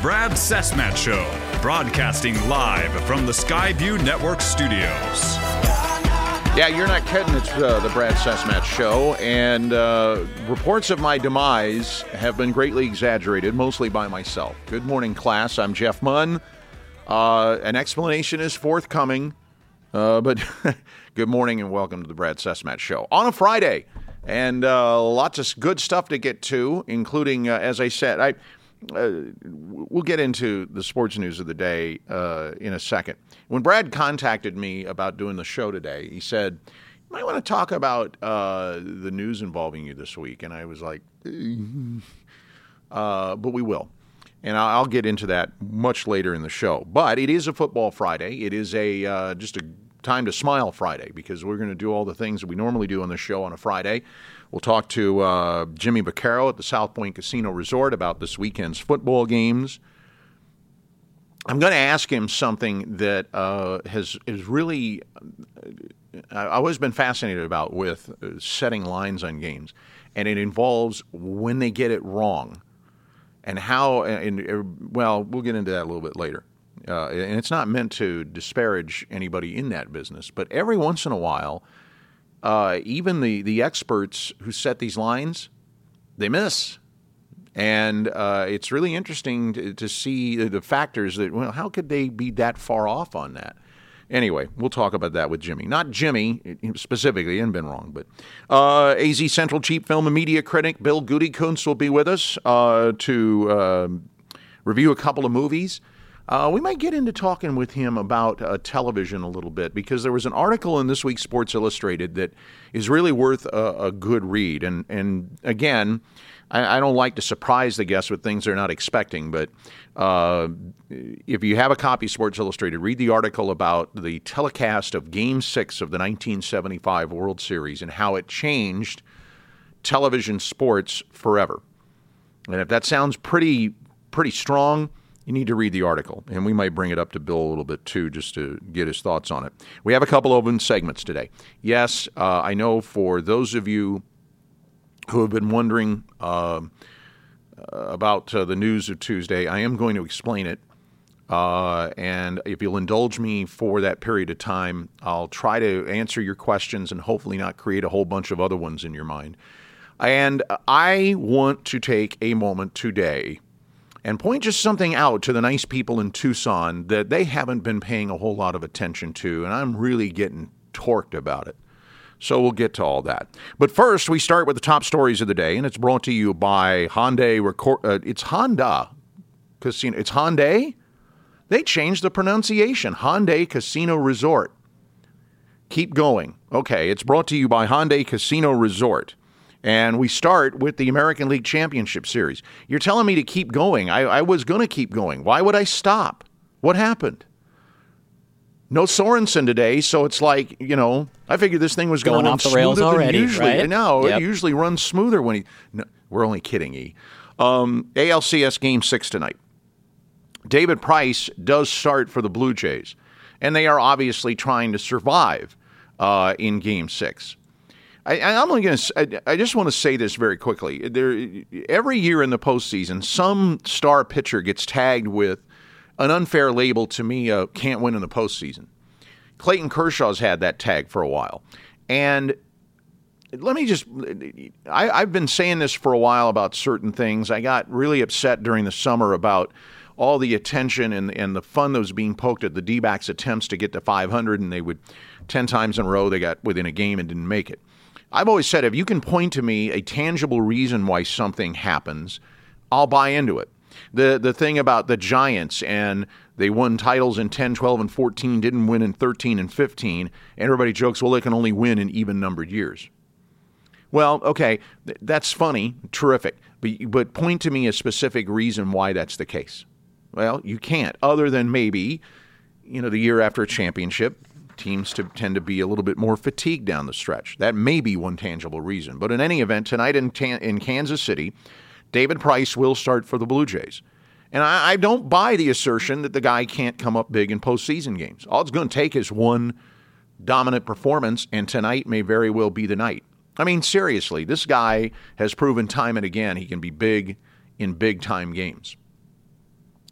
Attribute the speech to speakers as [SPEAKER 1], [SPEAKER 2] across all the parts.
[SPEAKER 1] Brad Cessmat Show, broadcasting live from the Skyview Network studios.
[SPEAKER 2] Yeah, you're not kidding. It's the Brad Cessmat Show, and reports of my demise have been greatly exaggerated, mostly by myself. Good morning, class. I'm Jeff Munn. An explanation is forthcoming, but good morning and welcome to the Brad Cessmat Show on a Friday, and lots of good stuff to get to, including, as I said, we'll get into the sports news of the day in a second. When Brad contacted me about doing the show today, he said, "You might want to talk about the news involving you this week." And I was like, but we will. And I'll get into that much later in the show. But it is a football Friday. It is a just a time to smile Friday, because we're going to do all the things that we normally do on the show on a Friday. We'll talk to Jimmy Vaccaro at the South Point Casino Resort about this weekend's football games. I'm going to ask him something that is really I've always been fascinated about with setting lines on games, and it involves when they get it wrong and how. Well, we'll get into that a little bit later. And it's not meant to disparage anybody in that business, but every once in a while, even the experts who set these lines, they miss. And it's really interesting to see the factors that, well, how could they be that far off on that? Anyway, we'll talk about that with Jimmy. Not Jimmy specifically, he hasn't been wrong, but AZ Central Chief Film and Media Critic Bill Gutekunst will be with us to review a couple of movies. We might get into talking with him about television a little bit, because there was an article in this week's Sports Illustrated that is really worth a good read. And again, I don't like to surprise the guests with things they're not expecting, but if you have a copy of Sports Illustrated, read the article about the telecast of Game 6 of the 1975 World Series and how it changed television sports forever. And if that sounds pretty strong, you need to read the article, and we might bring it up to Bill a little bit too, just to get his thoughts on it. We have a couple open segments today. Yes, I know for those of you who have been wondering about the news of Tuesday, I am going to explain it, and if you'll indulge me for that period of time, I'll try to answer your questions and hopefully not create a whole bunch of other ones in your mind. And I want to take a moment today and point just something out to the nice people in Tucson that they haven't been paying a whole lot of attention to, and I'm really getting torqued about it. So we'll get to all that. But first, we start with the top stories of the day, and it's brought to you by Hyundai. It's Honda Casino. It's Hyundai? They changed the pronunciation. Hyundai Casino Resort. Keep going. Okay, it's brought to you by Hyundai Casino Resort. And we start with the American League Championship Series. You're telling me to keep going. I was going to keep going. Why would I stop? What happened? No Sorensen today, so it's like, I figured this thing was going to run
[SPEAKER 3] off the rails
[SPEAKER 2] smoother
[SPEAKER 3] already,
[SPEAKER 2] than usually.
[SPEAKER 3] right?
[SPEAKER 2] No,
[SPEAKER 3] Yep.
[SPEAKER 2] It usually runs smoother when No, we're only kidding, E. ALCS Game 6 tonight. David Price does start for the Blue Jays, and they are obviously trying to survive in Game 6. I just want to say this very quickly. Every year in the postseason, some star pitcher gets tagged with an unfair label to me, can't win in the postseason. Clayton Kershaw's had that tag for a while. And let me just, I've been saying this for a while about certain things. I got really upset during the summer about all the attention and the fun that was being poked at the D-backs' attempts to get to 500, and they would 10 times in a row they got within a game and didn't make it. I've always said, if you can point to me a tangible reason why something happens, I'll buy into it. The thing about the Giants, and they won titles in 10, 12, and 14, didn't win in 13 and 15, and everybody jokes, well, they can only win in even-numbered years. Well, okay, that's funny, terrific, but point to me a specific reason why that's the case. Well, you can't, other than maybe, the year after a championship, teams tend to be a little bit more fatigued down the stretch. That may be one tangible reason. But in any event, tonight in Kansas City, David Price will start for the Blue Jays. And I don't buy the assertion that the guy can't come up big in postseason games. All it's going to take is one dominant performance, and tonight may very well be the night. I mean, seriously, this guy has proven time and again he can be big in big-time games.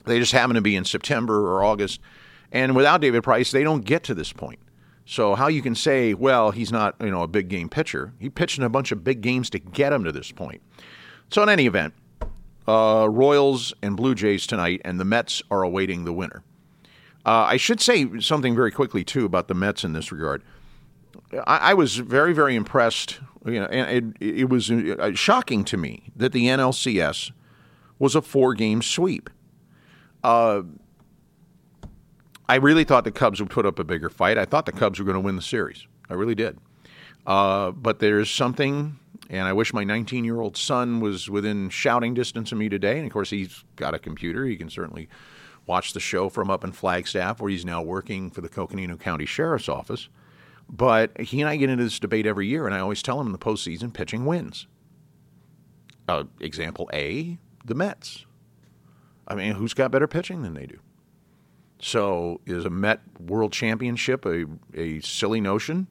[SPEAKER 2] They just happen to be in September or August. And without David Price, they don't get to this point. So how you can say, well, he's not, a big game pitcher. He pitched in a bunch of big games to get him to this point. So in any event, Royals and Blue Jays tonight, and the Mets are awaiting the winner. I should say something very quickly, too, about the Mets in this regard. I was very, very impressed, and it was shocking to me that the NLCS was a 4-game sweep. I really thought the Cubs would put up a bigger fight. I thought the Cubs were going to win the series. I really did. But there's something, and I wish my 19-year-old son was within shouting distance of me today. And, of course, he's got a computer. He can certainly watch the show from up in Flagstaff, where he's now working for the Coconino County Sheriff's Office. But he and I get into this debate every year, and I always tell him in the postseason, pitching wins. Example A, the Mets. I mean, who's got better pitching than they do? So is a Met World Championship a silly notion?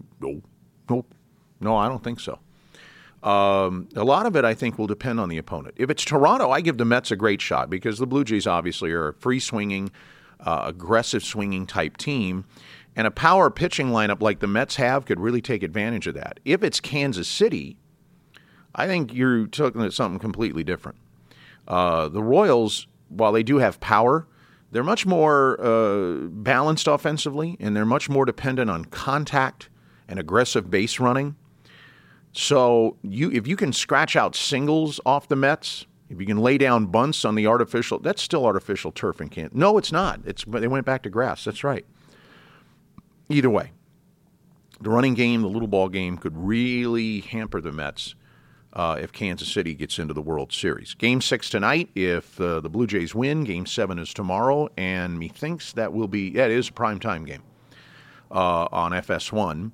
[SPEAKER 2] No, I don't think so. A lot of it, I think, will depend on the opponent. If it's Toronto, I give the Mets a great shot because the Blue Jays obviously are a free-swinging, aggressive swinging type team, and a power pitching lineup like the Mets have could really take advantage of that. If it's Kansas City, I think you're talking about something completely different. The Royals, while they do have power, they're much more balanced offensively, and they're much more dependent on contact and aggressive base running. So if you can scratch out singles off the Mets, if you can lay down bunts on the artificial, that's still artificial turf in Kansas. No, it's not. They went back to grass. That's right. Either way, the running game, the little ball game, could really hamper the Mets if Kansas City gets into the World Series. Game 6 tonight. If the Blue Jays win, Game 7 is tomorrow, and methinks that will be, it is a primetime game on FS1.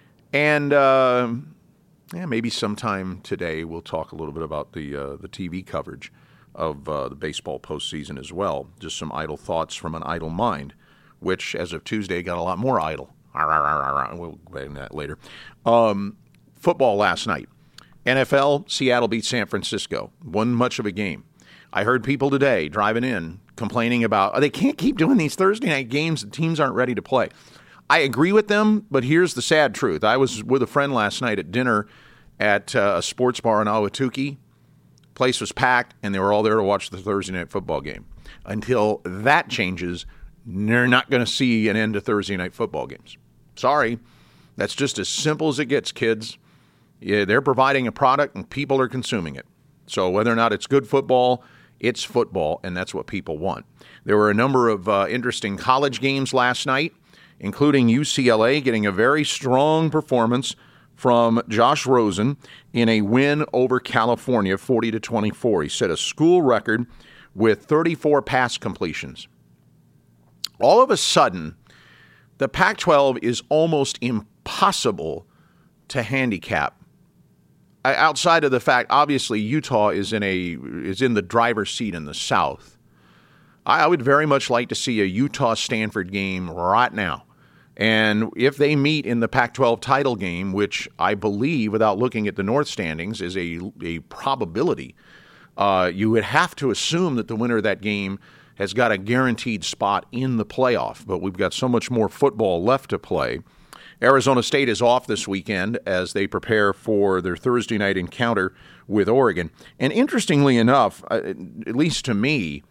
[SPEAKER 2] And maybe sometime today we'll talk a little bit about the TV coverage of the baseball postseason as well. Just some idle thoughts from an idle mind, which, as of Tuesday, got a lot more idle. We'll get into that later. Football last night. NFL, Seattle beat San Francisco. Wasn't much of a game. I heard people today driving in complaining about, they can't keep doing these Thursday night games. The teams aren't ready to play. I agree with them, but here's the sad truth. I was with a friend last night at dinner at a sports bar in Ahwatukee. Place was packed, and they were all there to watch the Thursday night football game. Until that changes, they're not going to see an end to Thursday night football games. Sorry. That's just as simple as it gets, kids. Yeah, they're providing a product, and people are consuming it. So whether or not it's good football, it's football, and that's what people want. There were a number of interesting college games last night, including UCLA getting a very strong performance from Josh Rosen in a win over California, 40-24. He set a school record with 34 pass completions. All of a sudden, the Pac-12 is almost impossible to handicap. Outside of the fact, obviously, Utah is in the driver's seat in the South. I would very much like to see a Utah-Stanford game right now. And if they meet in the Pac-12 title game, which I believe, without looking at the North standings, is a probability, you would have to assume that the winner of that game has got a guaranteed spot in the playoff. But we've got so much more football left to play. Arizona State is off this weekend as they prepare for their Thursday night encounter with Oregon. And interestingly enough, at least to me,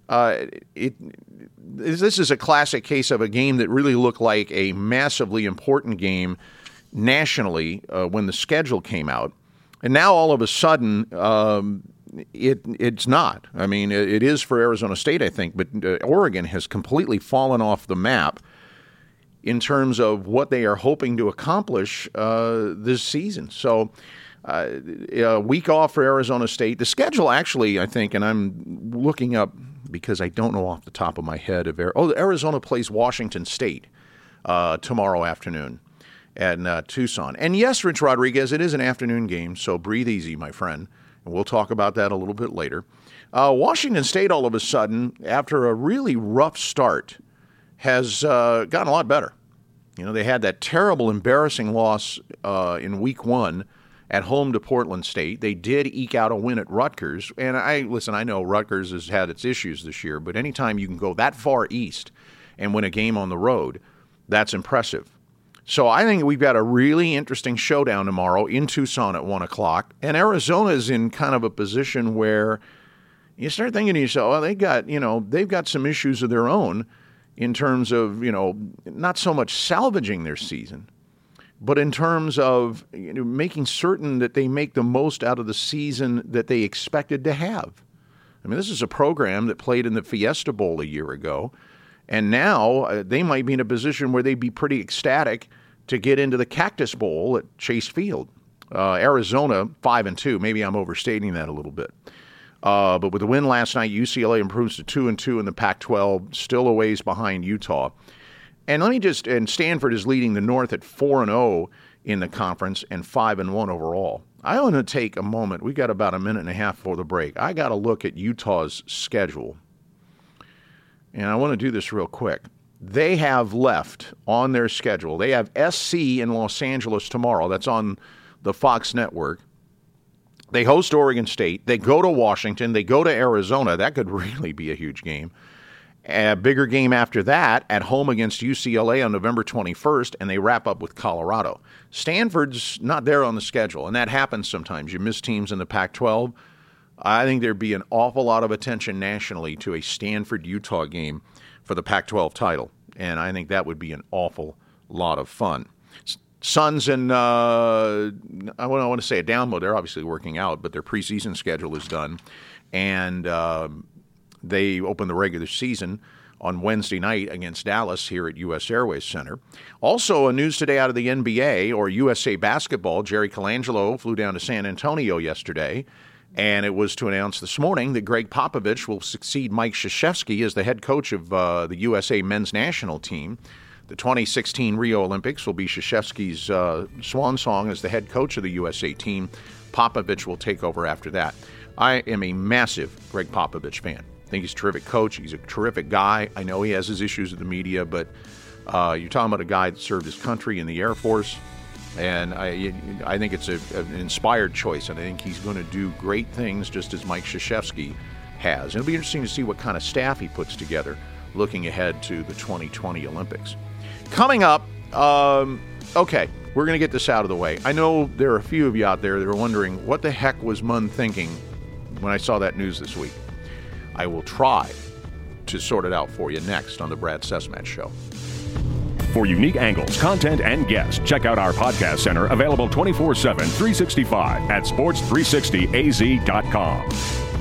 [SPEAKER 2] this is a classic case of a game that really looked like a massively important game nationally when the schedule came out. And now all of a sudden, it's not. I mean, it is for Arizona State, I think, but Oregon has completely fallen off the map in terms of what they are hoping to accomplish this season. So a week off for Arizona State. The schedule actually, I think, and I'm looking up because I don't know off the top of my head. Arizona plays Washington State tomorrow afternoon at Tucson. And yes, Rich Rodriguez, it is an afternoon game, so breathe easy, my friend. And we'll talk about that a little bit later. Washington State, all of a sudden, after a really rough start, has gotten a lot better. You know, they had that terrible, embarrassing loss in week 1 at home to Portland State. They did eke out a win at Rutgers. And I know Rutgers has had its issues this year, but anytime you can go that far east and win a game on the road, that's impressive. So I think we've got a really interesting showdown tomorrow in Tucson at 1 o'clock. And Arizona's in kind of a position where you start thinking to yourself, well, they've got some issues of their own in terms of, not so much salvaging their season, but in terms of making certain that they make the most out of the season that they expected to have. I mean, this is a program that played in the Fiesta Bowl a year ago, and now they might be in a position where they'd be pretty ecstatic to get into the Cactus Bowl at Chase Field. Arizona, 5-2. Maybe I'm overstating that a little bit. But with the win last night, UCLA improves to 2-2 in the Pac-12, still a ways behind Utah. And Stanford is leading the North at 4-0 in the conference and 5-1 overall. I want to take a moment. We got about a minute and a half before the break. I got to look at Utah's schedule. And I want to do this real quick. They have left on their schedule. They have SC in Los Angeles tomorrow. That's on the Fox network. They host Oregon State. They go to Washington. They go to Arizona. That could really be a huge game. A bigger game after that at home against UCLA on November 21st, and they wrap up with Colorado. Stanford's not there on the schedule, and that happens sometimes. You miss teams in the Pac-12. I think there'd be an awful lot of attention nationally to a Stanford-Utah game for the Pac-12 title, and I think that would be an awful lot of fun. Suns and I want to say a down mode. They're obviously working out, but their preseason schedule is done, and they open the regular season on Wednesday night against Dallas here at U.S. Airways Center. Also, news today out of the NBA or USA Basketball. Jerry Colangelo flew down to San Antonio yesterday, and it was to announce this morning that Greg Popovich will succeed Mike Krzyzewski as the head coach of the USA men's national team. The 2016 Rio Olympics will be Krzyzewski's swan song as the head coach of the USA team. Popovich will take over after that. I am a massive Greg Popovich fan. I think he's a terrific coach. He's a terrific guy. I know he has his issues with the media, but you're talking about a guy that served his country in the Air Force, and I think it's an inspired choice, and I think he's going to do great things just as Mike Krzyzewski has. It'll be interesting to see what kind of staff he puts together looking ahead to the 2020 Olympics. Coming up, okay, we're going to get this out of the way. I know there are a few of you out there that are wondering, what the heck was Munn thinking when I saw that news this week? I will try to sort it out for you next on the Brad Sesmatch Show.
[SPEAKER 3] For unique angles, content, and guests, check out our podcast center, available 24/7, 365 at sports360az.com.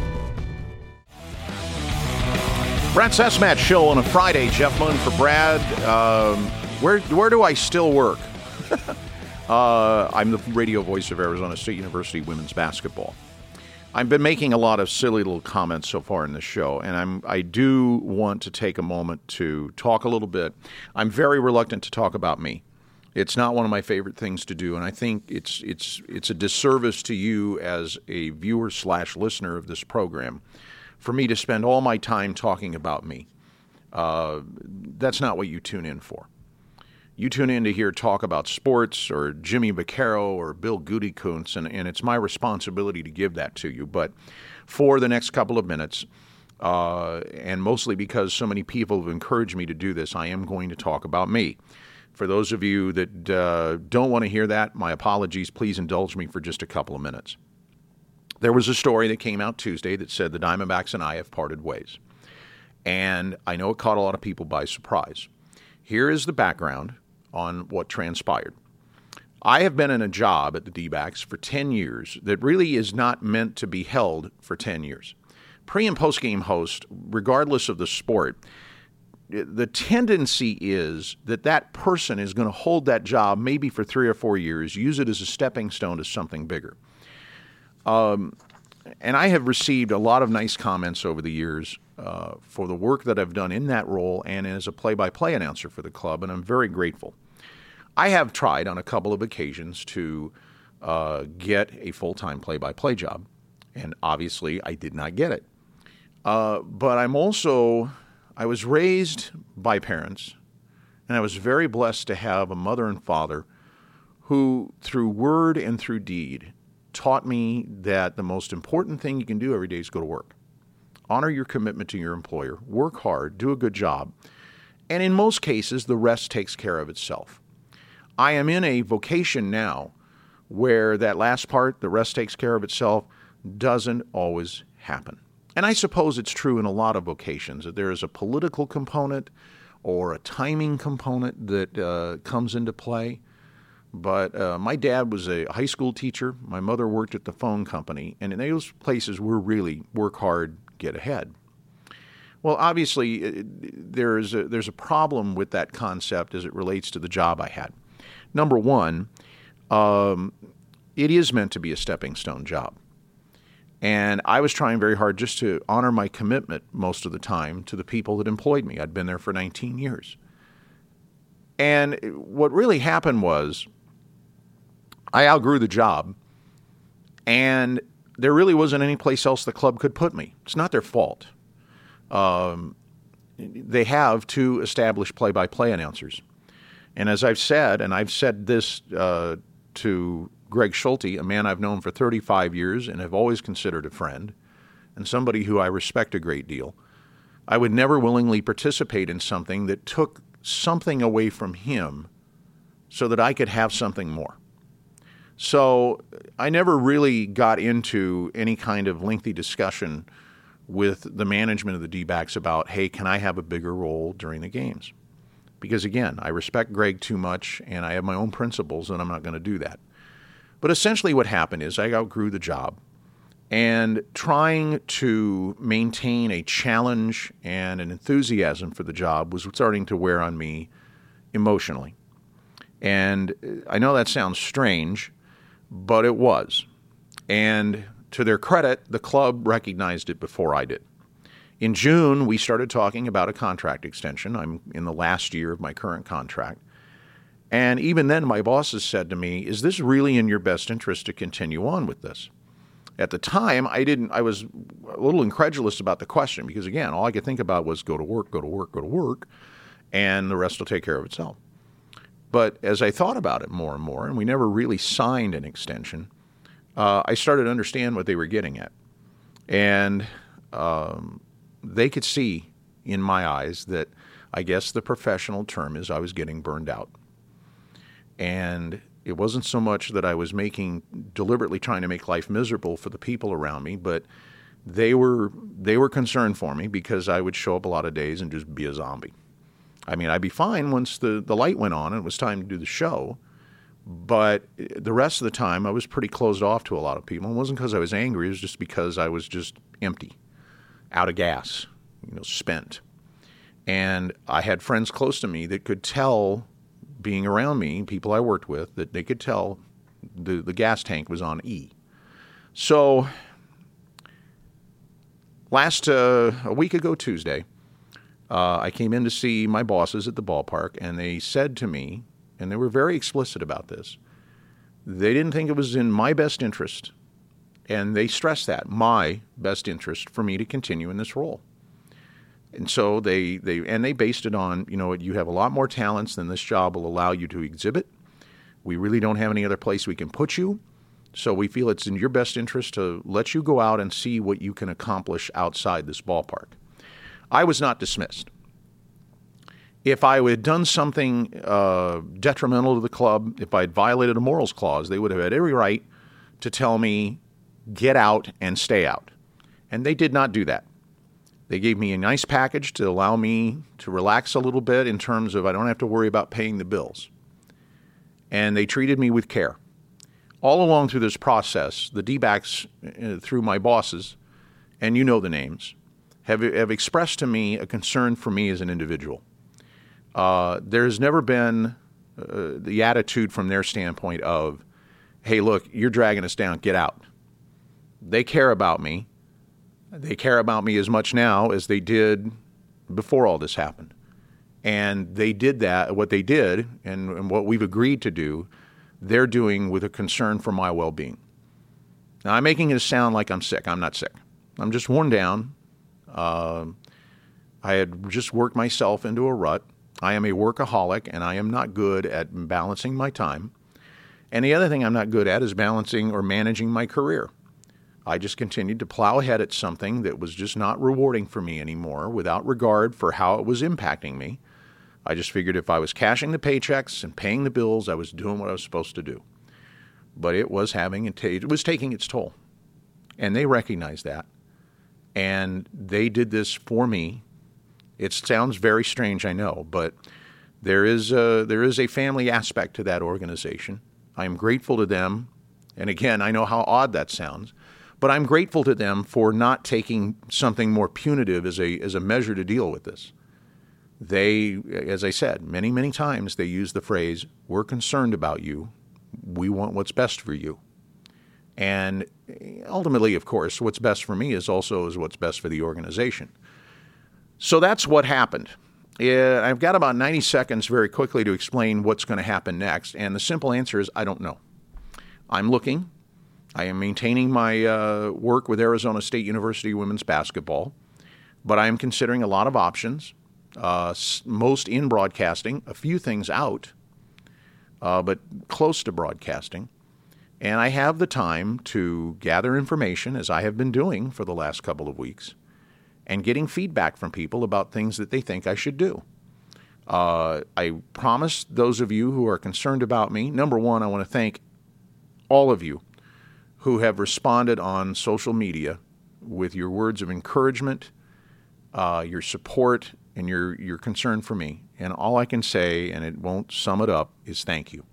[SPEAKER 2] Brad Sesmatch Show on a Friday. Jeff Munn for Brad. Where do I still work? I'm the radio voice of Arizona State University women's basketball. I've been making a lot of silly little comments so far in the show, and I do want to take a moment to talk a little bit. I'm very reluctant to talk about me. It's not one of my favorite things to do, and I think it's a disservice to you as a viewer/listener of this program for me to spend all my time talking about me. That's not what you tune in for. You tune in to hear talk about sports or Jimmy Vaccaro or Bill Gutekunst, and it's my responsibility to give that to you. But for the next couple of minutes, and mostly because so many people have encouraged me to do this, I am going to talk about me. For those of you that don't want to hear that, my apologies. Please indulge me for just a couple of minutes. There was a story that came out Tuesday that said the Diamondbacks and I have parted ways. And I know it caught a lot of people by surprise. Here is the background on what transpired. I have been in a job at the D-backs for 10 years that really is not meant to be held for 10 years. Pre- and post-game host, regardless of the sport, the tendency is that person is going to hold that job maybe for 3 or 4 years, use it as a stepping stone to something bigger. And I have received a lot of nice comments over the years for the work that I've done in that role and as a play-by-play announcer for the club, and I'm very grateful. I have tried on a couple of occasions to get a full-time play-by-play job, and obviously I did not get it. But I was raised by parents, and I was very blessed to have a mother and father who, through word and through deed, taught me that the most important thing you can do every day is go to work. Honor your commitment to your employer, work hard, do a good job, and in most cases, the rest takes care of itself. I am in a vocation now where that last part, the rest takes care of itself, doesn't always happen. And I suppose it's true in a lot of vocations, that there is a political component or a timing component that comes into play. But my dad was a high school teacher. My mother worked at the phone company. And in those places, we're really work hard, get ahead. Well, obviously, there's a problem with that concept as it relates to the job I had. Number one, it is meant to be a stepping stone job. And I was trying very hard just to honor my commitment most of the time to the people that employed me. I'd been there for 19 years. And what really happened was I outgrew the job, and there really wasn't any place else the club could put me. It's not their fault. They have two established play-by-play announcers. And as I've said, and I've said this to Greg Schulte, a man I've known for 35 years and have always considered a friend, and somebody who I respect a great deal, I would never willingly participate in something that took something away from him so that I could have something more. So I never really got into any kind of lengthy discussion with the management of the D-backs about, hey, can I have a bigger role during the games? Because again, I respect Greg too much and I have my own principles and I'm not going to do that. But essentially what happened is I outgrew the job, and trying to maintain a challenge and an enthusiasm for the job was starting to wear on me emotionally. And I know that sounds strange, but it was. And to their credit, the club recognized it before I did. In June, we started talking about a contract extension. I'm in the last year of my current contract. And even then, my bosses said to me, is this really in your best interest to continue on with this? At the time, I was a little incredulous about the question because, again, all I could think about was go to work, go to work, go to work, and the rest will take care of itself. But as I thought about it more and more, and we never really signed an extension, I started to understand what they were getting at. And they could see in my eyes that I guess the professional term is I was getting burned out. And it wasn't so much that I was deliberately trying to make life miserable for the people around me, but they were concerned for me because I would show up a lot of days and just be a zombie. I mean, I'd be fine once the light went on and it was time to do the show, but the rest of the time I was pretty closed off to a lot of people. It wasn't because I was angry, it was just because I was just empty, out of gas, spent. And I had friends close to me that could tell, being around me, people I worked with, that they could tell the gas tank was on E. So a week ago Tuesday, I came in to see my bosses at the ballpark, and they said to me, and they were very explicit about this, they didn't think it was in my best interest, and they stressed that, my best interest for me to continue in this role. And so they based it on, you have a lot more talents than this job will allow you to exhibit. We really don't have any other place we can put you. So we feel it's in your best interest to let you go out and see what you can accomplish outside this ballpark. I was not dismissed. If I had done something detrimental to the club, if I had violated a morals clause, they would have had every right to tell me, get out and stay out. And they did not do that. They gave me a nice package to allow me to relax a little bit in terms of I don't have to worry about paying the bills. And they treated me with care. All along through this process, the D-backs, through my bosses, and you know the names, have expressed to me a concern for me as an individual. There's never been the attitude from their standpoint of, hey, look, you're dragging us down, get out. They care about me. They care about me as much now as they did before all this happened. And they did that, what they did, and what we've agreed to do, they're doing with a concern for my well-being. Now, I'm making it sound like I'm sick. I'm not sick. I'm just worn down. I had just worked myself into a rut. I am a workaholic, and I am not good at balancing my time. And the other thing I'm not good at is balancing or managing my career. I just continued to plow ahead at something that was just not rewarding for me anymore without regard for how it was impacting me. I just figured if I was cashing the paychecks and paying the bills, I was doing what I was supposed to do. But it was taking its toll. And they recognized that. And they did this for me. It sounds very strange, I know, but there is a family aspect to that organization. I am grateful to them. And again, I know how odd that sounds, but I'm grateful to them for not taking something more punitive as a measure to deal with this. They, as I said, many, many times they use the phrase, "We're concerned about you. We want what's best for you." And ultimately, of course, what's best for me is what's best for the organization. So that's what happened. I've got about 90 seconds very quickly to explain what's going to happen next. And the simple answer is I don't know. I'm looking. I am maintaining my work with Arizona State University women's basketball. But I am considering a lot of options, most in broadcasting, a few things out, but close to broadcasting. And I have the time to gather information, as I have been doing for the last couple of weeks, and getting feedback from people about things that they think I should do. I promise those of you who are concerned about me, number one, I want to thank all of you who have responded on social media with your words of encouragement, your support, and your concern for me. And all I can say, and it won't sum it up, is thank you.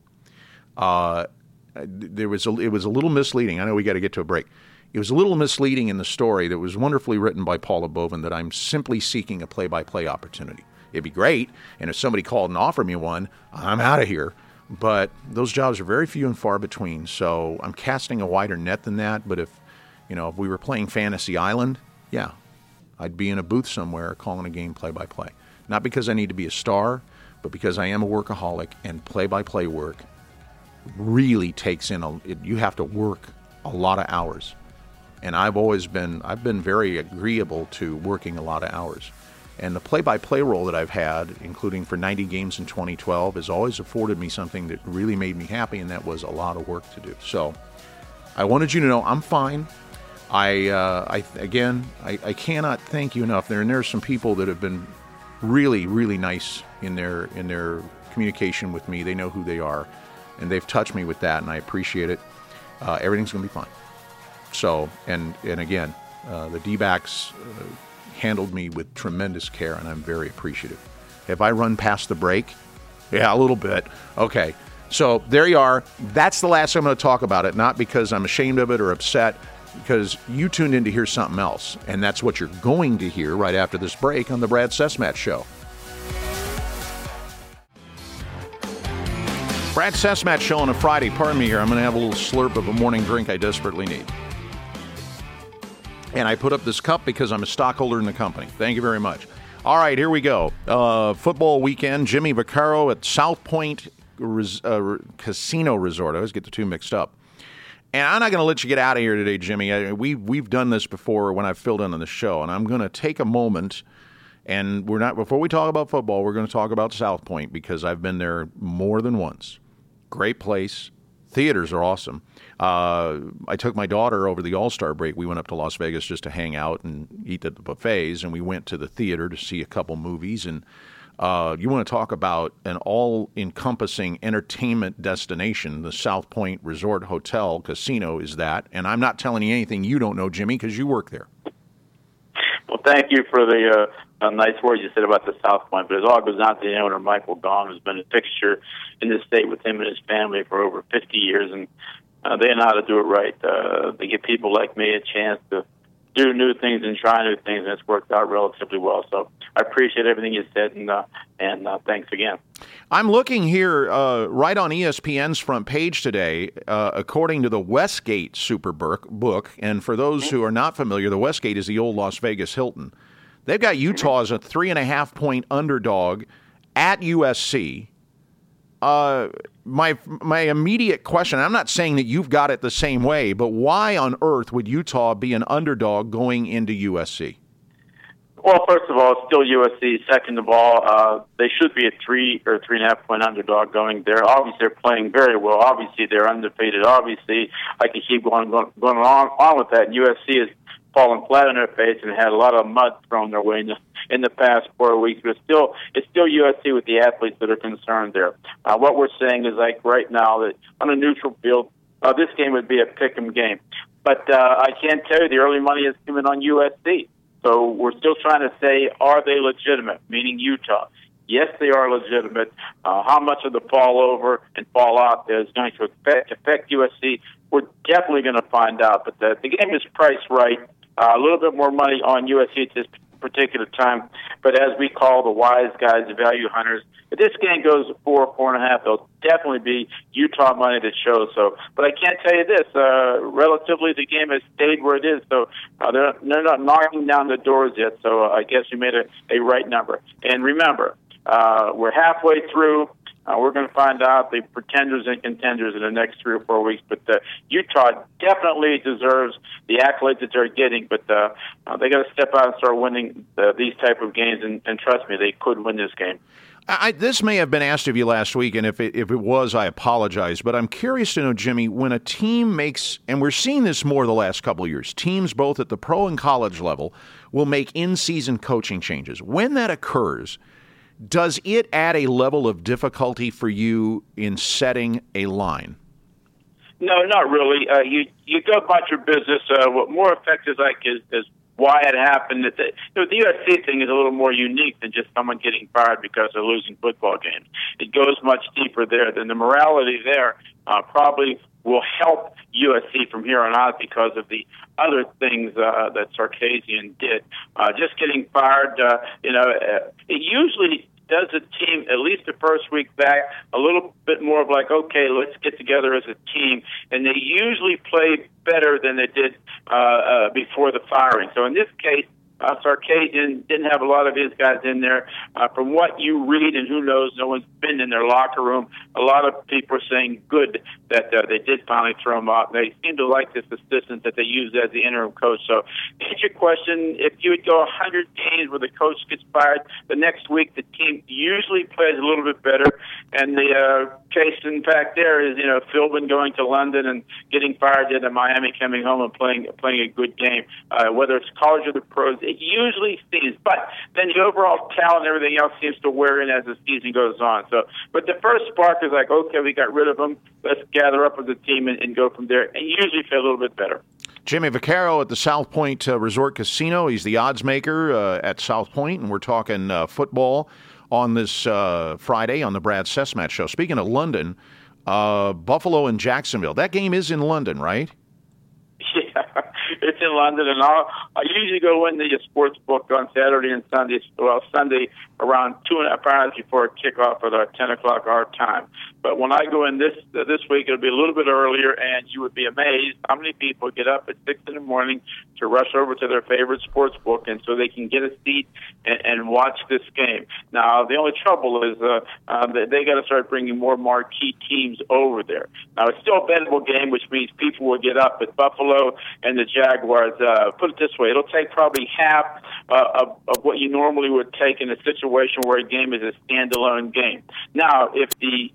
[SPEAKER 2] It was a little misleading. I know we got to get to a break. It was a little misleading in the story that was wonderfully written by Paula Bovin that I'm simply seeking a play-by-play opportunity. It'd be great, and if somebody called and offered me one, I'm out of here. But those jobs are very few and far between, so I'm casting a wider net than that. But if we were playing Fantasy Island, yeah, I'd be in a booth somewhere calling a game play-by-play. Not because I need to be a star, but because I am a workaholic, and play-by-play work really takes in you have to work a lot of hours. And I've been very agreeable to working a lot of hours. And the play-by-play role that I've had, including for 90 games in 2012, has always afforded me something that really made me happy, and that was a lot of work to do. So I wanted you to know I'm fine. I cannot thank you enough. There are some people that have been really, really nice in their communication with me. They know who they are, and they've touched me with that, and I appreciate it. Everything's going to be fine. So, and again, the D-backs handled me with tremendous care, and I'm very appreciative. Have I run past the break? Yeah, a little bit. Okay. So there you are. That's the last I'm going to talk about it, not because I'm ashamed of it or upset, because you tuned in to hear something else, and that's what you're going to hear right after this break on the Brad Sesmat Show. Brad Sesmat Show on a Friday. Pardon me here. I'm going to have a little slurp of a morning drink I desperately need. And I put up this cup because I'm a stockholder in the company. Thank you very much. All right, here we go. Football weekend. Jimmy Vaccaro at South Point Casino Resort. I always get the two mixed up. And I'm not going to let you get out of here today, Jimmy. We've done this before when I've filled in on the show. And I'm going to take a moment, and before we talk about football, we're going to talk about South Point because I've been there more than once. Great place. Theaters are awesome. I took my daughter over the All-Star break. We went up to Las Vegas just to hang out and eat at the buffets, and we went to the theater to see a couple movies. And you want to talk about an all-encompassing entertainment destination, the South Point Resort Hotel Casino is that. And I'm not telling you anything you don't know, Jimmy, because you work there.
[SPEAKER 4] Well, thank you for the nice words you said about the South Point. But as all goes out to the owner, Michael Gong, who's been a fixture in this state with him and his family for over 50 years. And they know how to do it right. They give people like me a chance to do new things and try new things, and it's worked out relatively well. So I appreciate everything you said, and thanks again.
[SPEAKER 2] I'm looking here right on ESPN's front page today, according to the Westgate Superbook. And for those who are not familiar, the Westgate is the old Las Vegas Hilton. They've got Utah as a 3.5-point underdog at USC. My immediate question, I'm not saying that you've got it the same way, but why on earth would Utah be an underdog going into USC?
[SPEAKER 4] Well, first of all, it's still USC. Second of all, they should be a 3 or 3.5 point underdog going there. Obviously, they're playing very well. Obviously, they're undefeated. Obviously, I can keep going on with that. USC has fallen flat on their face and had a lot of mud thrown their way in the past 4 weeks. But it's still USC with the athletes that are concerned there. What we're saying is, like right now, that on a neutral field, this game would be a pick 'em game. But I can't tell you the early money is coming on USC. So we're still trying to say, are they legitimate, meaning Utah? Yes, they are legitimate. How much of the fall over and fall out is going to affect USC, we're definitely going to find out. But the game is priced right. A little bit more money on USC at this particular time. But as we call the wise guys, the value hunters, if this game goes 4.5, there'll definitely be Utah money that shows. So, but I can't tell you this. Relatively, the game has stayed where it is. So they're not knocking down the doors yet. So I guess we made a right number. And remember, we're halfway through. We're going to find out the pretenders and contenders in the next 3 or 4 weeks. But Utah definitely deserves the accolades that they're getting. But they got to step out and start winning these type of games. And trust me, they could win this game.
[SPEAKER 2] This may have been asked of you last week, and if it was, I apologize. But I'm curious to know, Jimmy, when a team makes, and we're seeing this more the last couple of years, teams both at the pro and college level will make in-season coaching changes. When that occurs, does it add a level of difficulty for you in setting a line?
[SPEAKER 4] No, not really. You go about your business. What more affects is why it happened. The USC thing is a little more unique than just someone getting fired because they're losing football games. It goes much deeper there. Than the morality there probably will help USC from here on out because of the other things that Sarkisian did. Just getting fired, it usually does a team, at least the first week back, a little bit more of like, okay, let's get together as a team. And they usually play better than they did before the firing. So in this case, Sarkisian didn't have a lot of his guys in there. From what you read, and who knows, no one's been in their locker room, a lot of people are saying good that they did finally throw him out. They seem to like this assistant that they used as the interim coach. So to answer your question, if you would go 100 games where the coach gets fired, the next week the team usually plays a little bit better. And the case in fact there is, Philbin going to London and getting fired, and Miami coming home and playing a good game. Whether it's college or the pros, it usually seems, but then the overall talent and everything else seems to wear in as the season goes on. So, but the first spark is like, okay, we got rid of them. Let's gather up as a team and go from there. And usually feel a little bit better.
[SPEAKER 2] Jimmy Vaccaro at the South Point Resort Casino. He's the odds maker at South Point, and we're talking football on this Friday on the Brad Sesmat Show. Speaking of London, Buffalo and Jacksonville. That game is in London, right?
[SPEAKER 4] Yeah, it's in London, and I usually go in the sports book on Saturday and Sunday. Well, Sunday around 2.5 hours before kickoff at our 10 o'clock our time. But when I go in this week, it'll be a little bit earlier, and you would be amazed how many people get up at 6 in the morning to rush over to their favorite sports book, and so they can get a seat and watch this game. Now, the only trouble is they got to start bringing more marquee teams over there. Now, it's still a bettable game, which means people will get up at Buffalo and the Jaguars. Put it this way, it'll take probably half of what you normally would take in a situation where a game is a standalone game. Now, if the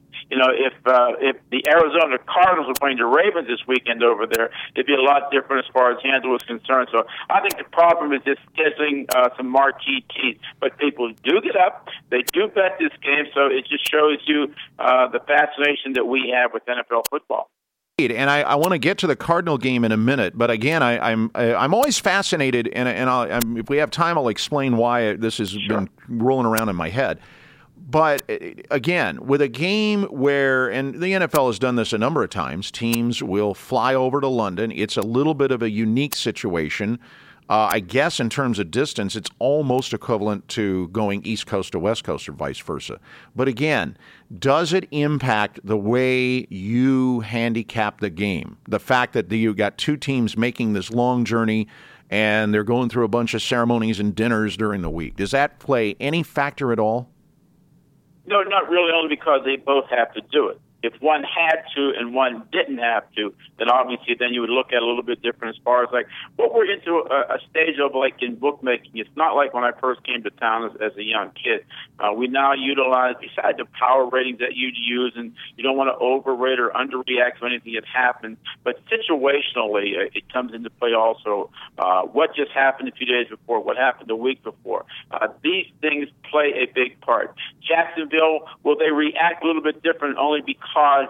[SPEAKER 4] Arizona Cardinals were playing the Ravens this weekend over there, it'd be a lot different as far as handle is concerned. So I think the problem is just scheduling some marquee teams. But people do get up, they do bet this game, so it just shows you the fascination that we have with NFL football.
[SPEAKER 2] And I want to get to the Cardinal game in a minute, but again, I'm always fascinated, and if we have time, I'll explain why this has been rolling around in my head. But again, with a game where, and the NFL has done this a number of times, teams will fly over to London. It's a little bit of a unique situation. I guess in terms of distance, it's almost equivalent to going East Coast to West Coast or vice versa. But again, does it impact the way you handicap the game? The fact that you got two teams making this long journey and they're going through a bunch of ceremonies and dinners during the week. Does that play any factor at all?
[SPEAKER 4] No, not really, only because they both have to do it. if one had to and one didn't have to, then obviously then you would look at it a little bit different as far as like what we're into a stage of like in bookmaking. It's not like when I first came to town as a young kid. We now utilize, besides the power ratings that you'd use, and you don't want to overrate or underreact to anything that happens, but situationally it comes into play also. What just happened a few days before, what happened a week before. These things play a big part. Jacksonville, will they react a little bit different only because,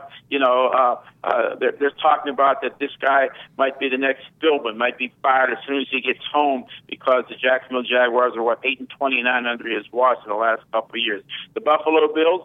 [SPEAKER 4] they're talking about that this guy might be the next Philbin, might be fired as soon as he gets home because the Jacksonville Jaguars are, 8-29 under his watch in the last couple of years. The Buffalo Bills,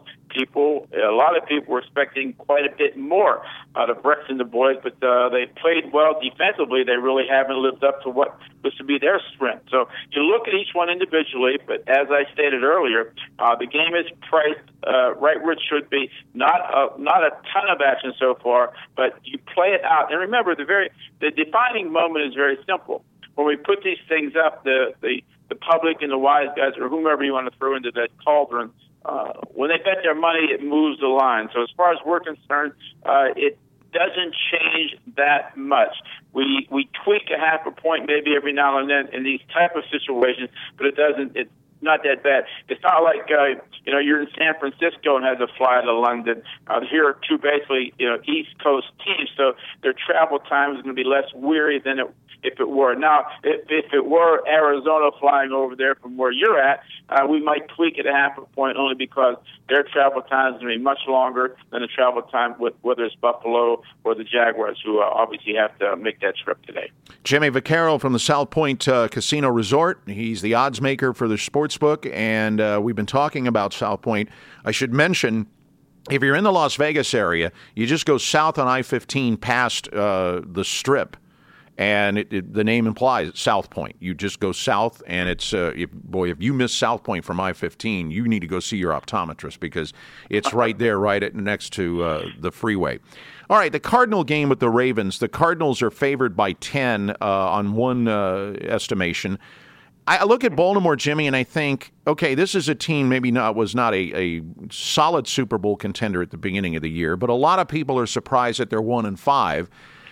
[SPEAKER 4] a lot of people were expecting quite a bit more out of Rex and the boys, but they played well defensively. They really haven't lived up to what was to be their strength. So you look at each one individually, but as I stated earlier, the game is priced right where it should be. Not a ton of action so far, but you play it out. And remember, the defining moment is very simple. When we put these things up, the public and the wise guys, or whomever you want to throw into that cauldron, when they bet their money, it moves the line. So as far as we're concerned, it doesn't change that much. We tweak a half a point maybe every now and then in these type of situations, but it's not that bad. It's not like you're in San Francisco and has to fly to London. Here are two basically East Coast teams, so their travel time is going to be less weary than if it were. Now, if it were Arizona flying over there from where you're at, we might tweak it a half a point only because their travel time is going to be much longer than the travel time with whether it's Buffalo or the Jaguars, who obviously have to make that trip today.
[SPEAKER 2] Jimmy Vaccaro from the South Point Casino Resort. He's the odds maker for the sportsbook, and we've been talking about South Point. I should mention, if you're in the Las Vegas area, you just go south on I-15 past the Strip. And the name implies South Point. You just go south, and it's if you miss South Point from I-15, you need to go see your optometrist because it's right there, next to the freeway. All right, the Cardinal game with the Ravens. The Cardinals are favored by 10 on one estimation. I look at Baltimore, Jimmy, and I think, okay, this is a team was not a solid Super Bowl contender at the beginning of the year, but a lot of people are surprised that they're 1-5.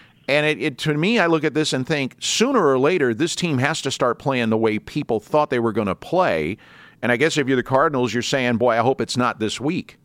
[SPEAKER 2] And to me, I look at this and think sooner or later, this team has to start playing the way people thought they were going to play. And I guess if you're the Cardinals, you're saying, boy, I hope it's not this week.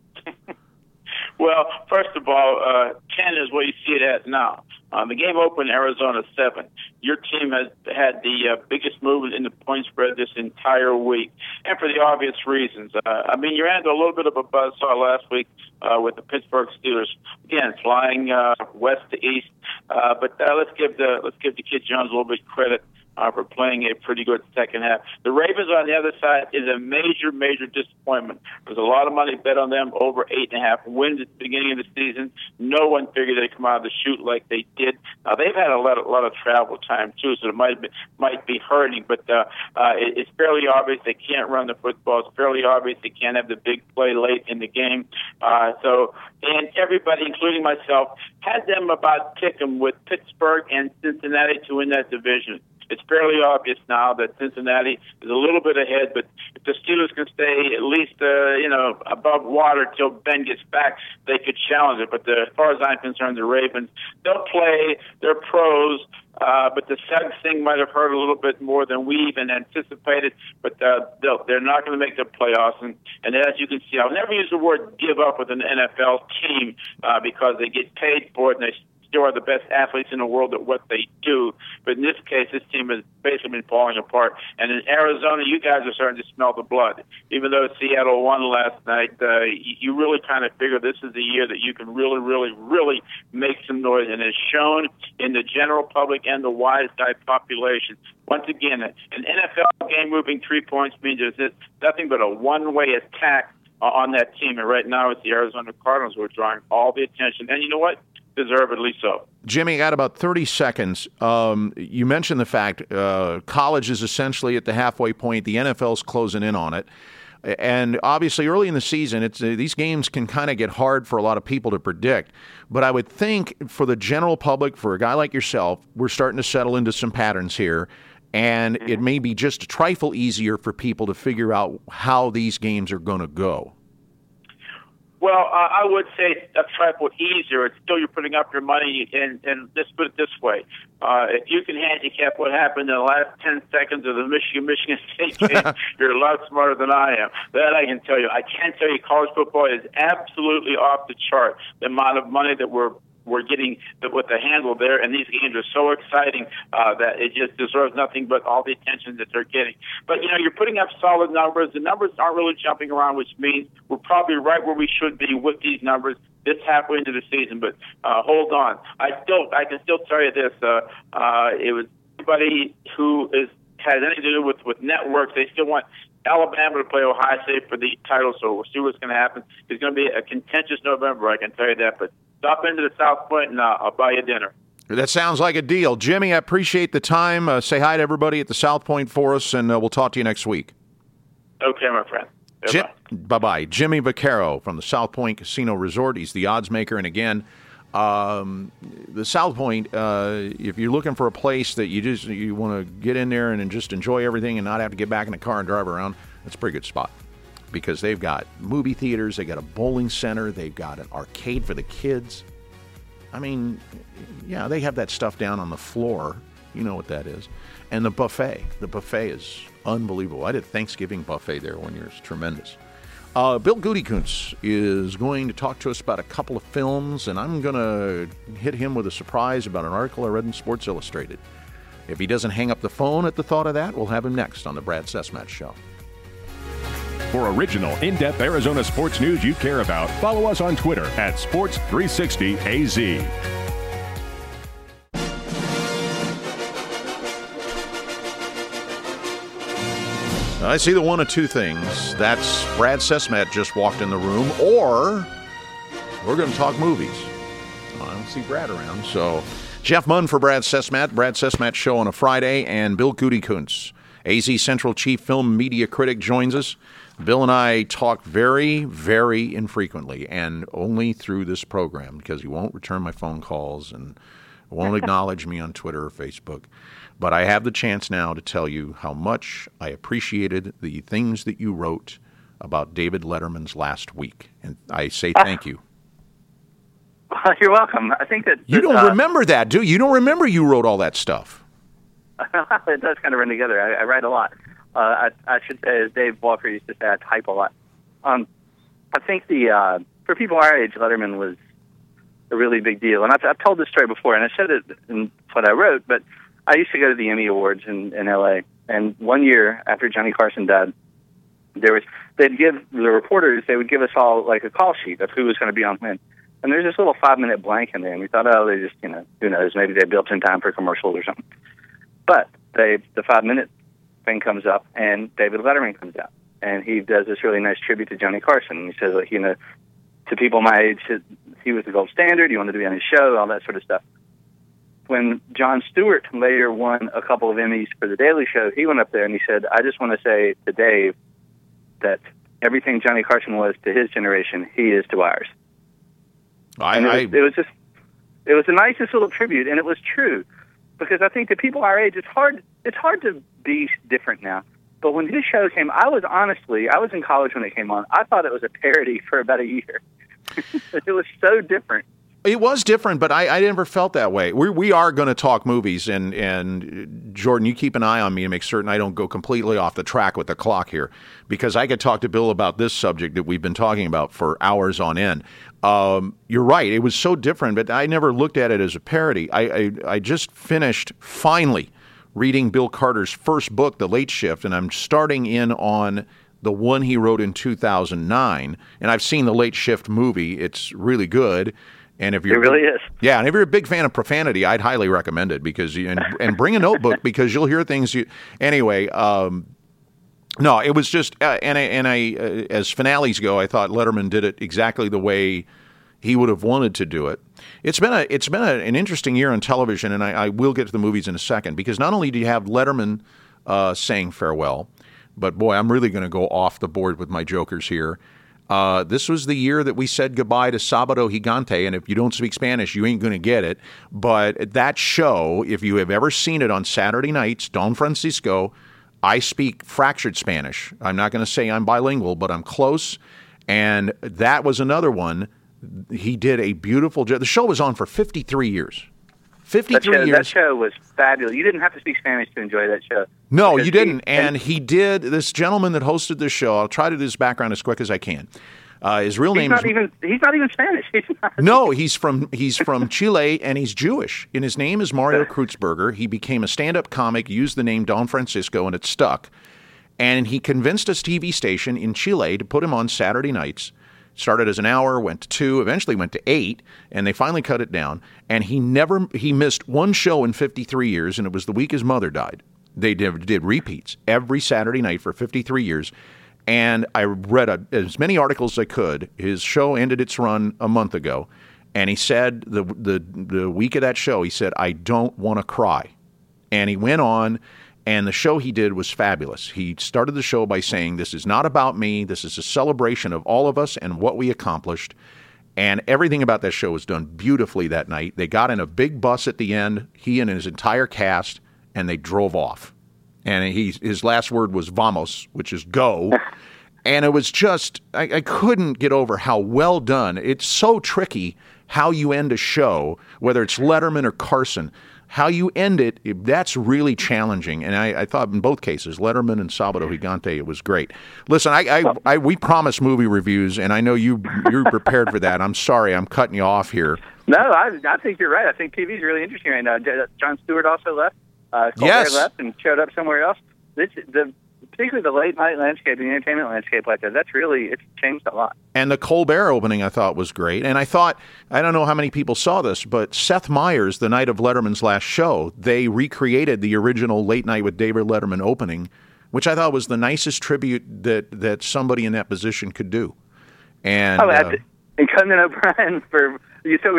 [SPEAKER 4] Well, first of all, 10 is what you see it as now. The game opened Arizona 7. Your team has had the biggest movement in the point spread this entire week, and for the obvious reasons. You ran into a little bit of a buzzsaw last week with the Pittsburgh Steelers. Again, flying west to east, but let's give the kid Jones a little bit of credit for playing a pretty good second half. The Ravens on the other side is a major, major disappointment. There's a lot of money bet on them, over 8.5 wins at the beginning of the season. No one figured they'd come out of the chute like they did. Now, they've had a lot of travel time, too, so it might be hurting, but it's fairly obvious they can't run the football. It's fairly obvious they can't have the big play late in the game. And everybody, including myself, had them about pick 'em with Pittsburgh and Cincinnati to win that division. It's fairly obvious now that Cincinnati is a little bit ahead, but if the Steelers can stay at least, above water till Ben gets back, they could challenge it. But as far as I'm concerned, the Ravens, they'll play. They're pros. But the Suggs thing might have hurt a little bit more than we even anticipated. But they're not going to make the playoffs. And as you can see, I'll never use the word give up with an NFL team because they get paid for it and they still are the best athletes in the world at what they do. But in this case, this team has basically been falling apart. And in Arizona, you guys are starting to smell the blood. Even though Seattle won last night, you really kind of figure this is the year that you can really, really, really make some noise. And it's shown in the general public and the wise guy population. Once again, an NFL game moving 3 points means there's nothing but a one-way attack on that team. And right now it's the Arizona Cardinals who are drawing all the attention. And you know what? Deservedly so.
[SPEAKER 2] Jimmy, got about 30 seconds. You mentioned the fact college is essentially at the halfway point. The NFL's closing in on it. And obviously early in the season, these games can kind of get hard for a lot of people to predict. But I would think for the general public, for a guy like yourself, we're starting to settle into some patterns here. And it may be just a trifle easier for people to figure out how these games are going to go.
[SPEAKER 4] Well, I would say a trifle easier. It's still you're putting up your money, and let's put it this way. If you can handicap what happened in the last 10 seconds of the Michigan State game, you're a lot smarter than I am. That I can tell you. I can tell you college football is absolutely off the chart. The amount of money that we're getting with the handle there, and these games are so exciting that it just deserves nothing but all the attention that they're getting. But, you're putting up solid numbers. The numbers aren't really jumping around, which means we're probably right where we should be with these numbers this halfway into the season. But hold on. I can still tell you this. It was anybody who has anything to do with networks. They still want Alabama to play Ohio State for the title, so we'll see what's going to happen. It's going to be a contentious November, I can tell you that. But stop into the South Point, and I'll buy you dinner.
[SPEAKER 2] That sounds like a deal. Jimmy, I appreciate the time. Say hi to everybody at the South Point for us, and we'll talk to you next week.
[SPEAKER 4] Okay, my friend.
[SPEAKER 2] Bye-bye. Jimmy Vaccaro from the South Point Casino Resort. He's the odds maker. And again, the South Point, if you're looking for a place that you want to get in there and just enjoy everything and not have to get back in the car and drive around, that's a pretty good spot. Because they've got movie theaters, they got a bowling center, they've got an arcade for the kids. I mean, yeah, they have that stuff down on the floor. You know what that is. And the buffet. The buffet is unbelievable. I did a Thanksgiving buffet there one year. It's tremendous. Bill Gutekunst is going to talk to us about a couple of films, and I'm going to hit him with a surprise about an article I read in Sports Illustrated. If he doesn't hang up the phone at the thought of that, we'll have him next on the Brad Sesmat Show.
[SPEAKER 3] For original, in-depth Arizona sports news you care about, follow us on Twitter at Sports360AZ.
[SPEAKER 2] I see the one of two things. That's Brad Sesmat just walked in the room, or we're going to talk movies. Well, I don't see Brad around. So Jeff Munn for Brad Sesmat Show on a Friday, and Bill Gutekunst, AZ Central Chief Film Media Critic, joins us. Bill and I talk very, very infrequently, and only through this program, because he won't return my phone calls and won't acknowledge me on Twitter or Facebook. But I have the chance now to tell you how much I appreciated the things that you wrote about David Letterman's last week. And I say thank you.
[SPEAKER 5] You're welcome. I think that...
[SPEAKER 2] You don't remember that, do you? You don't remember you wrote all that stuff.
[SPEAKER 5] It does kind of run together. I write a lot. I should say, as Dave Walker used to say, I type a lot. I think for people our age, Letterman was a really big deal. And I've told this story before, and I said it in what I wrote, but I used to go to the Emmy Awards in L.A., and one year after Johnny Carson died, they'd give the reporters, they would give us all like a call sheet of who was going to be on when. And there's this little 5-minute blank in there, and we thought, they just, who knows, maybe they built in time for commercials or something. But the 5-minute thing comes up, and David Letterman comes out, and he does this really nice tribute to Johnny Carson. He says, to people my age, he was the gold standard, he wanted to be on his show, all that sort of stuff. When Jon Stewart later won a couple of Emmys for The Daily Show, he went up there and he said, I just want to say to Dave that everything Johnny Carson was to his generation, he is to ours. It was the nicest little tribute, and it was true. Because I think that people our age, it's hard to be different now. But when his show came, I was in college when it came on. I thought it was a parody for about a year. It was so different.
[SPEAKER 2] It was different, but I never felt that way. We are going to talk movies, and Jordan, you keep an eye on me and make certain I don't go completely off the track with the clock here, because I could talk to Bill about this subject that we've been talking about for hours on end. You're right. It was so different, but I never looked at it as a parody. I just finished, finally, reading Bill Carter's first book, The Late Shift, and I'm starting in on the one he wrote in 2009. And I've seen The Late Shift movie. It's really good. And if you're,
[SPEAKER 5] it really is.
[SPEAKER 2] Yeah, and if you're a big fan of profanity, I'd highly recommend it, because and bring a notebook, because you'll hear things. Anyway, no, it was just and I as finales go, I thought Letterman did it exactly the way he would have wanted to do it. It's been an interesting year on television, and I will get to the movies in a second, because not only do you have Letterman saying farewell, but boy, I'm really going to go off the board with my jokers here. This was the year that we said goodbye to Sábado Gigante, and if you don't speak Spanish, you ain't going to get it. But that show, if you have ever seen it on Saturday nights, Don Francisco, I speak fractured Spanish. I'm not going to say I'm bilingual, but I'm close. And that was another one. He did a beautiful job. The show was on for 53 years. 53 years.
[SPEAKER 5] That show was fabulous. You didn't have to speak Spanish to enjoy that show.
[SPEAKER 2] No, you didn't. And he did. This gentleman that hosted this show, I'll try to do his background as quick as I can. His real name is...
[SPEAKER 5] He's not even Spanish.
[SPEAKER 2] No, he's from Chile, and he's Jewish. And his name is Mario Kreutzberger. He became a stand-up comic, used the name Don Francisco, and it stuck. And he convinced a TV station in Chile to put him on Saturday nights. Started as an hour, went to 2, eventually went to 8, and they finally cut it down. And he missed one show in 53 years, and it was the week his mother died. They did repeats every Saturday night for 53 years. And I read as many articles as I could. His show ended its run a month ago, and he said the week of that show, he said, "I don't want to cry." And he went on, and the show he did was fabulous. He started the show by saying, "This is not about me. This is a celebration of all of us and what we accomplished." And everything about that show was done beautifully that night. They got in a big bus at the end, he and his entire cast, and they drove off. And his last word was "vamos," which is go. And it was just, I couldn't get over how well done. It's so tricky how you end a show, whether it's Letterman or Carson. How you end it, that's really challenging. And I thought in both cases, Letterman and Sábado Gigante, it was great. Listen, we promised movie reviews, and I know you're prepared for that. I'm sorry, I'm cutting you off here.
[SPEAKER 5] No, I think you're right. I think TV is really interesting right now. Jon Stewart also left. Colbert left and showed up somewhere else. Particularly the late night landscape, the entertainment landscape like that, it's changed a lot.
[SPEAKER 2] And the Colbert opening I thought was great. And I thought, I don't know how many people saw this, but Seth Meyers, the night of Letterman's last show, they recreated the original Late Night with David Letterman opening, which I thought was the nicest tribute that somebody in that position could do. And
[SPEAKER 5] and Conan O'Brien these are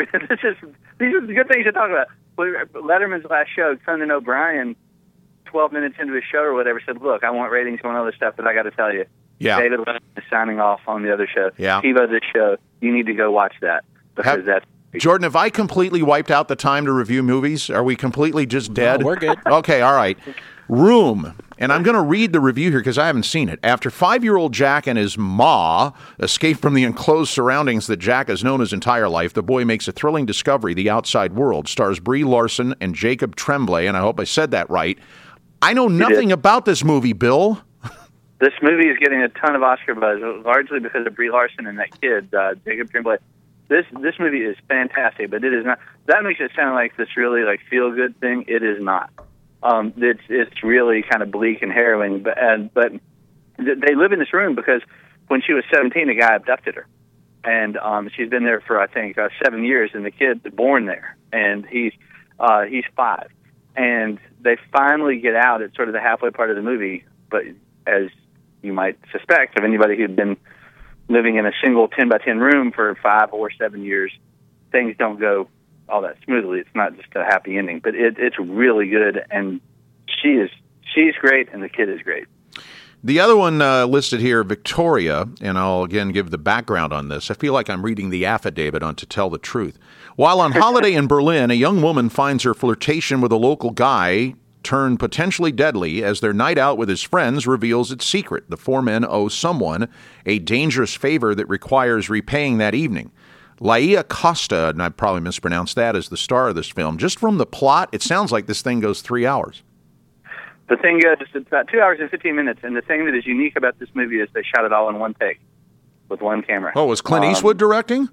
[SPEAKER 5] the good things to talk about. Letterman's last show, Conan O'Brien, 12 minutes into his show or whatever, said, "Look, I want ratings on other stuff, but I got to tell you, David Letterman is signing off on the other show. TiVo, this show, you need to go watch that because that's."
[SPEAKER 2] Jordan, have I completely wiped out the time to review movies? Are we completely just dead?
[SPEAKER 6] No, we're good.
[SPEAKER 2] Okay, all right. Room. And I'm going to read the review here because I haven't seen it. After 5-year-old Jack and his ma escape from the enclosed surroundings that Jack has known his entire life, the boy makes a thrilling discovery, the outside world. Stars Brie Larson and Jacob Tremblay, and I hope I said that right. I know nothing about this movie, Bill.
[SPEAKER 5] This movie is getting a ton of Oscar buzz, largely because of Brie Larson and that kid, Jacob Tremblay. This movie is fantastic, but it is not. That makes it sound like this really feel-good thing. It is not. It's really kind of bleak and harrowing. But they live in this room because when she was 17, a guy abducted her, and she's been there for I think 7 years, and the kid's born there, and he's 5, and they finally get out at sort of the halfway part of the movie. But as you might suspect of anybody who'd been living in a single 10-by-10 room for 5 or 7 years, things don't go all that smoothly. It's not just a happy ending, but it's really good, and she's great, and the kid is great.
[SPEAKER 2] The other one listed here, Victoria, and I'll again give the background on this. I feel like I'm reading the affidavit on To Tell the Truth. While on holiday in Berlin, a young woman finds her flirtation with a local guy turn potentially deadly as their night out with his friends reveals its secret. The 4 men owe someone a dangerous favor that requires repaying that evening. Laia Costa, and I probably mispronounced that, is the star of this film. Just from the plot, it sounds like this thing goes 3 hours.
[SPEAKER 5] The thing is, it's about 2 hours and 15 minutes, and the thing that is unique about this movie is they shot it all in one take with one camera.
[SPEAKER 2] Oh, was Clint Eastwood directing?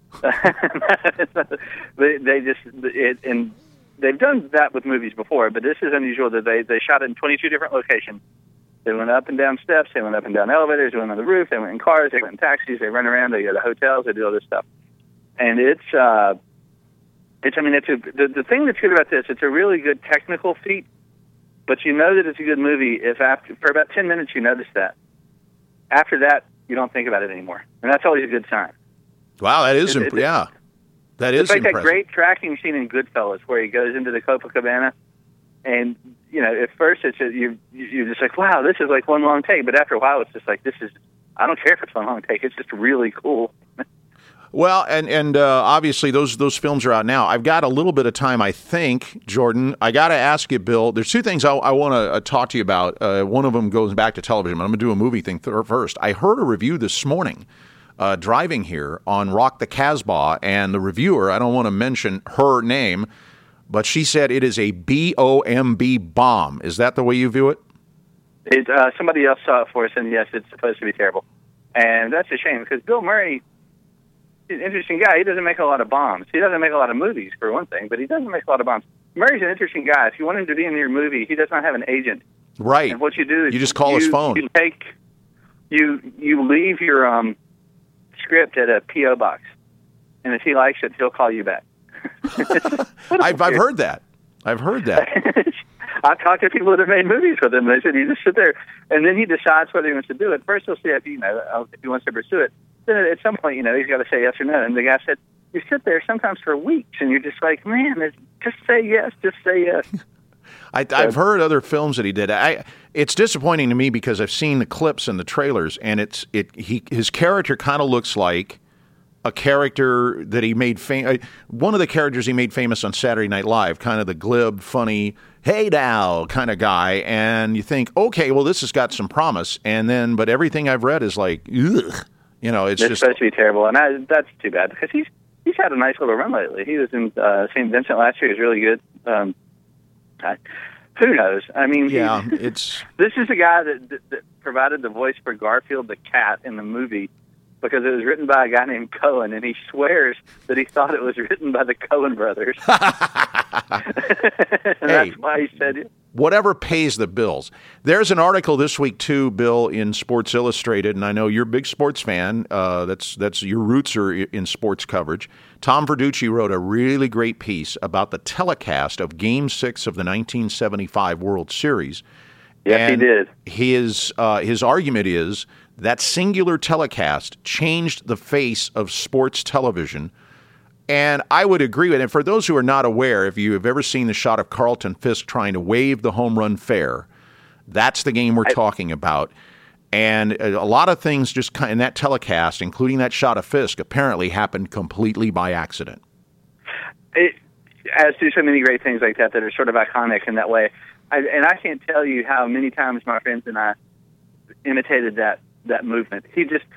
[SPEAKER 5] And they've done that with movies before, but this is unusual that they shot it in 22 different locations. They went up and down steps, they went up and down elevators, they went on the roof, they went in cars, they went in taxis, they run around, they go to hotels, they do all this stuff. And the thing that's good about this, it's a really good technical feat, but you know that it's a good movie if for about 10 minutes you notice that. After that, you don't think about it anymore. And that's always a good sign.
[SPEAKER 2] Wow, that is impressive.
[SPEAKER 5] It's like that great tracking scene in Goodfellas where he goes into the Copacabana, and at first you're just like, wow, this is like one long take, but after a while it's just like, I don't care if it's one long take, it's just really cool.
[SPEAKER 2] Well, and obviously those films are out now. I've got a little bit of time, I think, Jordan. I got to ask you, Bill. There's 2 things I want to talk to you about. One of them goes back to television, but I'm going to do a movie thing first. I heard a review this morning driving here on Rock the Casbah, and the reviewer, I don't want to mention her name, but she said it is a B-O-M-B bomb. Is that the way you view it?
[SPEAKER 5] Somebody else saw it for us, and yes, it's supposed to be terrible. And that's a shame, because Bill Murray is an interesting guy. He doesn't make a lot of bombs. He doesn't make a lot of movies, for one thing, but he doesn't make a lot of bombs. Murray's an interesting guy. If you want him to be in your movie, he does not have an agent.
[SPEAKER 2] Right.
[SPEAKER 5] And what you do is
[SPEAKER 2] you just call his phone.
[SPEAKER 5] You leave your script at a P.O. box, and if he likes it, he'll call you back.
[SPEAKER 2] I've heard that. I've heard that.
[SPEAKER 5] I've talked to people that have made movies with him. They said you just sit there, and then he decides whether he wants to do it. First, he'll see if he wants to pursue it. Then at some point, he's got to say yes or no. And the guy said, you sit there sometimes for weeks, and you're just like, man, just say yes, just say yes.
[SPEAKER 2] I've heard other films that he did. It's disappointing to me because I've seen the clips and the trailers, and his character kind of looks like a character that he made famous. One of the characters he made famous on Saturday Night Live, kind of the glib, funny, hey now kind of guy. And you think, okay, well, this has got some promise. But everything I've read is like, ugh. It's just
[SPEAKER 5] supposed to be terrible, and that's too bad because he's had a nice little run lately. He was in St. Vincent last year. He was really good. Who knows? I mean, this is the guy that provided the voice for Garfield the cat in the movie because it was written by a guy named Cohen, and he swears that he thought it was written by the Coen brothers. And that's why he said it.
[SPEAKER 2] Whatever pays the bills. There's an article this week, too, Bill, in Sports Illustrated, and I know you're a big sports fan. That's your roots are in sports coverage. Tom Verducci wrote a really great piece about the telecast of Game 6 of the 1975 World Series.
[SPEAKER 5] Yes, he did.
[SPEAKER 2] His argument is that singular telecast changed the face of sports television. And I would agree with it. And for those who are not aware, if you have ever seen the shot of Carlton Fisk trying to wave the home run fair, that's the game we're talking about. And a lot of things just in that telecast, including that shot of Fisk, apparently happened completely by accident.
[SPEAKER 5] As do so many great things like that are sort of iconic in that way. And I can't tell you how many times my friends and I imitated that movement.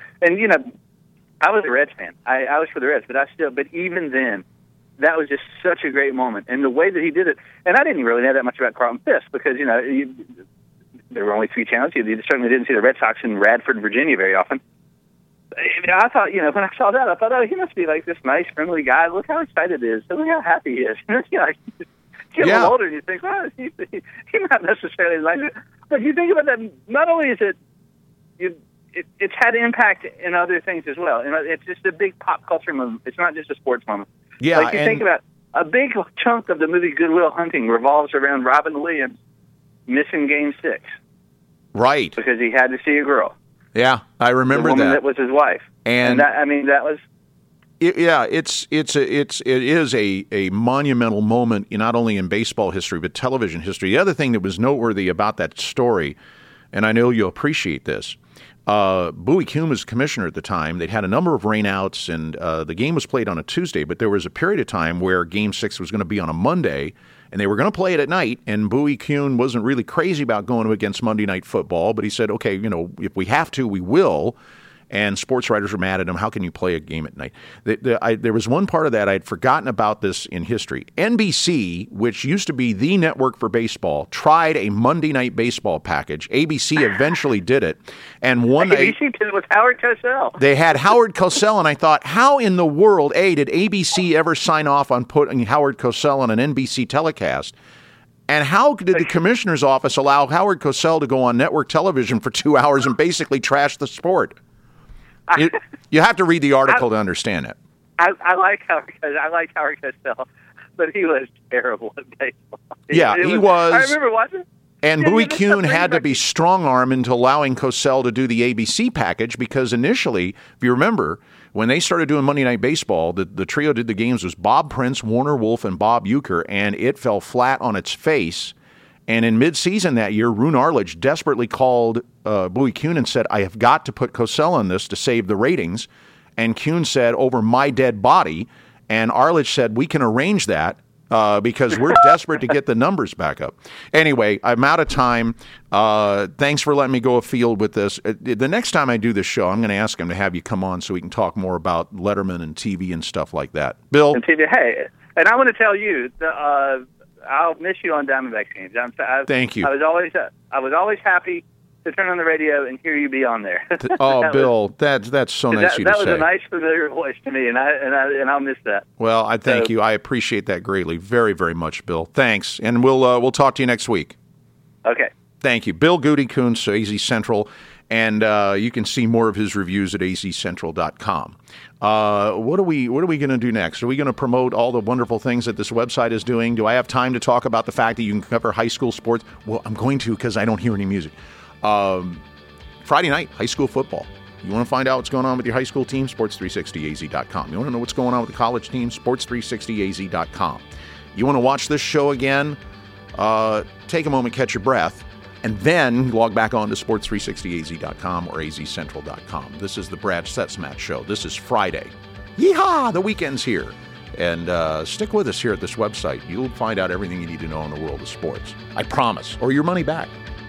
[SPEAKER 5] I was a Reds fan. I was for the Reds, but even then, that was just such a great moment. And the way that he did it, and I didn't really know that much about Carlton Fisk because, there were only 3 channels. You certainly didn't see the Red Sox in Radford, Virginia very often. I thought, when I saw that, I thought, oh, he must be like this nice, friendly guy. Look how excited he is. Look how happy he is. You get a little older and you think, well, he's not necessarily like it. But you think about that, not only is it's had impact in other things as well. It's just a big pop culture movement. It's not just a sports moment.
[SPEAKER 2] Yeah,
[SPEAKER 5] like you think about a big chunk of the movie Good Will Hunting revolves around Robin Williams missing Game 6.
[SPEAKER 2] Right.
[SPEAKER 5] Because he had to see a girl.
[SPEAKER 2] Yeah, I remember
[SPEAKER 5] the woman
[SPEAKER 2] that
[SPEAKER 5] was his wife. And that was.
[SPEAKER 2] It is a monumental moment, not only in baseball history but television history. The other thing that was noteworthy about that story, and I know you'll appreciate this. Bowie Kuhn was commissioner at the time. They'd had a number of rainouts, and the game was played on a Tuesday, but there was a period of time where Game 6 was going to be on a Monday, and they were going to play it at night, and Bowie Kuhn wasn't really crazy about going against Monday Night Football, but he said, okay, if we have to, we will. And sports writers were mad at him. How can you play a game at night? There was one part of that. I had forgotten about this in history. NBC, which used to be the network for baseball, tried a Monday Night Baseball package. ABC eventually did it. And one night,
[SPEAKER 5] ABC did it with Howard Cosell.
[SPEAKER 2] They had Howard Cosell, and I thought, how in the world, did ABC ever sign off on putting Howard Cosell on an NBC telecast? And how did the commissioner's office allow Howard Cosell to go on network television for 2 hours and basically trash the sport? You have to read the article to understand it.
[SPEAKER 5] I like Howard Cosell, but he was terrible at baseball.
[SPEAKER 2] He was.
[SPEAKER 5] I remember watching.
[SPEAKER 2] And Bowie Kuhn had to be strong-armed into allowing Cosell to do the ABC package because initially, if you remember, when they started doing Monday Night Baseball, the trio did the games was Bob Prince, Warner Wolf, and Bob Uecker, and it fell flat on its face. And in mid-season that year, Roone Arledge desperately called Bowie Kuhn and said, I have got to put Cosell on this to save the ratings. And Kuhn said, over my dead body. And Arledge said, we can arrange that. because we're desperate to get the numbers back up. Anyway, I'm out of time. Thanks for letting me go afield with this. The next time I do this show, I'm going to ask him to have you come on so we can talk more about Letterman and TV and stuff like that. Bill?
[SPEAKER 5] And TV, hey, and I want to tell you, I'll miss you on Diamondbacks games.
[SPEAKER 2] Thank you.
[SPEAKER 5] I was always happy to turn on the radio and hear you be on there.
[SPEAKER 2] Bill, that's so nice of you to say.
[SPEAKER 5] That was a nice, familiar voice to me, and I'll miss that.
[SPEAKER 2] Well, I thank you. I appreciate that greatly, very, very much, Bill. Thanks, and we'll talk to you next week.
[SPEAKER 5] Okay.
[SPEAKER 2] Thank you, Bill Gutekunst, AZ Central, and you can see more of his reviews at azcentral.com. What are we going to do next? Are we going to promote all the wonderful things that this website is doing? Do I have time to talk about the fact that you can cover high school sports? Well, I'm going to because I don't hear any music. Friday night, high school football. You want to find out what's going on with your high school team? Sports360az.com. You want to know what's going on with the college team? Sports360az.com. You want to watch this show again? Take a moment, catch your breath, and then log back on to sports360az.com or azcentral.com. This is the Brad Setsmat Show. This is Friday. Yeehaw! The weekend's here. And stick with us here at this website. You'll find out everything you need to know in the world of sports. I promise. Or your money back.